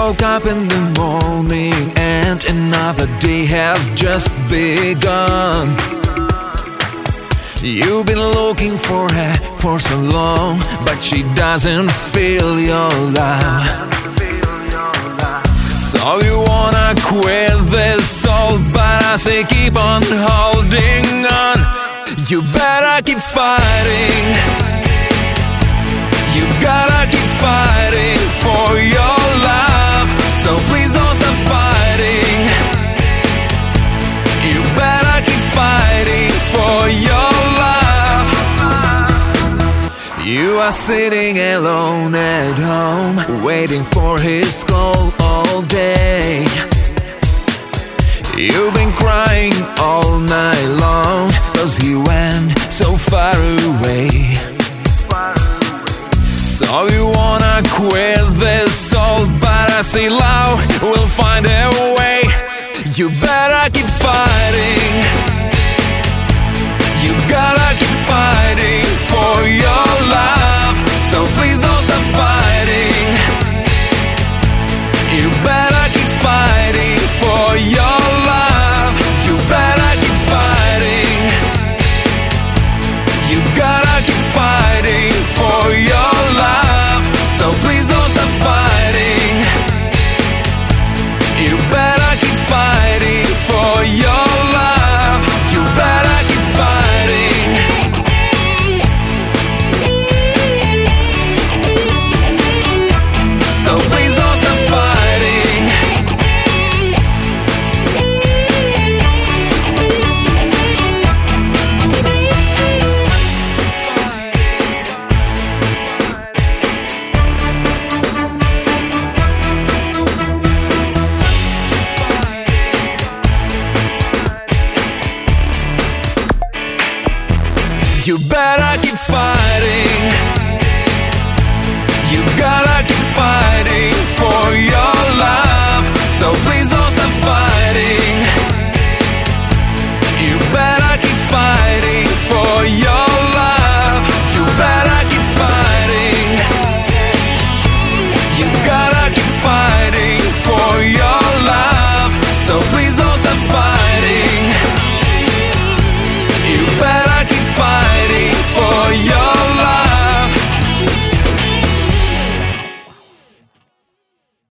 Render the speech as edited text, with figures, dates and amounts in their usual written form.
woke up in the morning and another day has just begun. You've been looking for her for so long, but she doesn't feel your love. So you wanna quit this all, but I say keep on holding on. You better keep fighting. You gotta keep fighting for your love. So please don't stop fighting. You better keep fighting for your love. You are sitting alone at home, waiting for his call all day. You've been crying all night long, 'cause he went so far away. So you wanna quit this all, but I say love will find a way. You better keep fighting. You gotta keep fighting for your life.